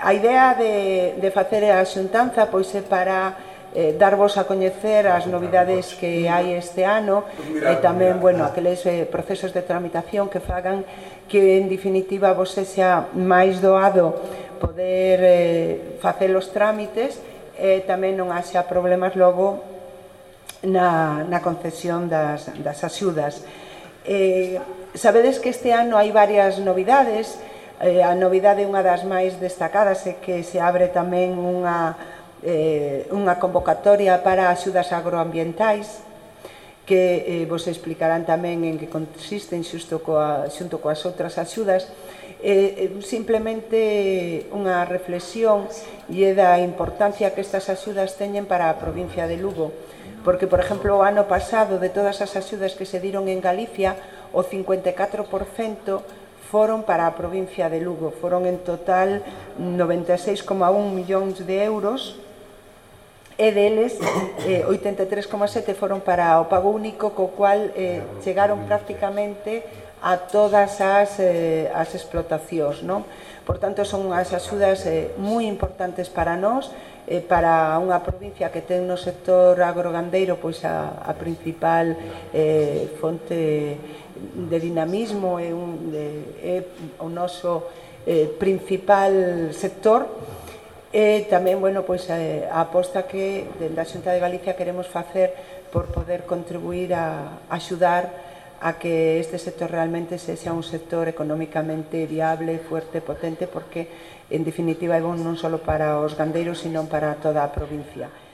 A idea de facer a xuntanza pois é para darvos a coñecer as novidades que hai este ano e tamén, bueno, aqueles procesos de tramitación que fagan que en definitiva vos sexa máis doado poder facer os trámites e tamén non haxa problemas logo na concesión das axudas. Sabedes que este ano hai varias novidades. A novidade, unha das máis destacadas, é que se abre tamén unha convocatoria para axudas agroambientais que vos explicarán tamén en que consisten xunto coas outras axudas. Simplemente unha reflexión e da importancia que estas axudas teñen para a provincia de Lugo, porque, por exemplo, o ano pasado, de todas as axudas que se diron en Galicia, o 54% foron para a provincia de Lugo. Foron en total 96,1 millóns de euros e deles 83,7 foron para o pago único, co cual chegaron prácticamente a todas as explotacións, non? Por tanto, son unhas axudas moi importantes para nós, para unha provincia que ten no sector agrogandeiro pois a principal fonte de dinamismo, é o noso principal sector. E tamén, bueno, pois a aposta que dende a Xunta de Galicia queremos facer por poder contribuir a axudar a que este sector realmente sexa un sector económicamente viable, fuerte, potente, porque en definitiva é bon non só para os gandeiros, sino para toda a provincia.